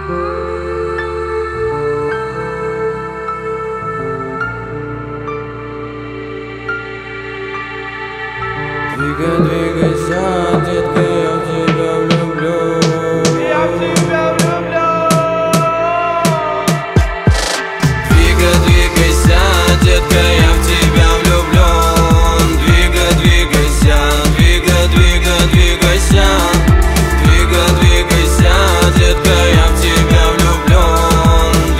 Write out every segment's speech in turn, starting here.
Двигайся, детка, я в тебя влюблю. Я в тебя влюблю. Двигайся, детка, я в тебя влюблен. Двигайся, двигайся. Двигайся, детка, я в тебя влюблен.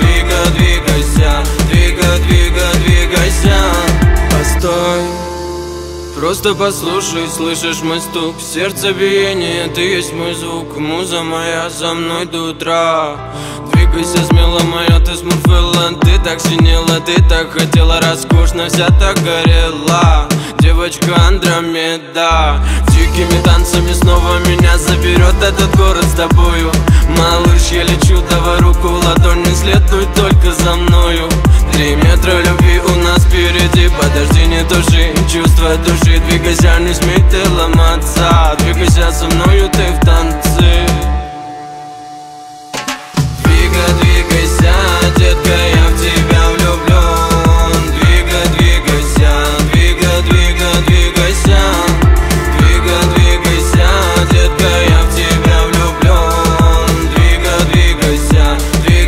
Двигайся. Постой. Просто послушай, слышишь мой стук, сердцебиение, ты есть мой звук. Муза моя за мной до утра. Двигайся смело, моя, ты смурфила. Ты так синела, ты так хотела, роскошно вся так горела. Девочка Андромеда. Дикими танцами снова меня заберет этот город с тобою. Малыш, я лечу, давай руку в ладонь, не следуй только за мною. 3 метра любви у нас впереди, подожди, не туши чувства души. Двигайся, не смей ты ломаться, двигайся со мною ты в танце. Двигайся, детка, я в тебя влюблен. Двигайся. Двигайся, детка, я в тебя влюблен. Двигайся.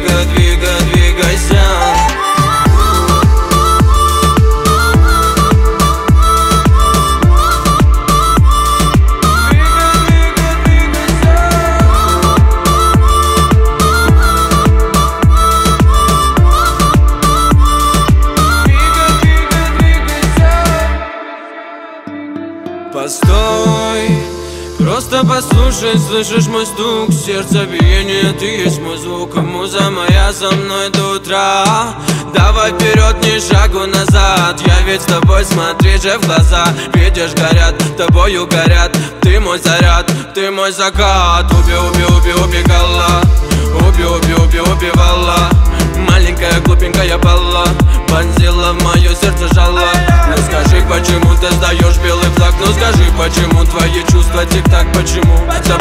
Постой, просто послушай, слышишь мой стук, сердцебиение, ты есть мой звук. Муза моя за мной до утра. Давай вперед, ни шагу назад. Я ведь с тобой, смотри же в глаза. Видишь, горят, тобою горят. Ты мой заряд, ты мой закат. Убегала. Убивала. Маленькая, глупенькая балла вонзила в мое сердце жало. Ну скажи, почему ты сдаешь белый флаг? Ну скажи, почему твои чувства тик-так? Почему?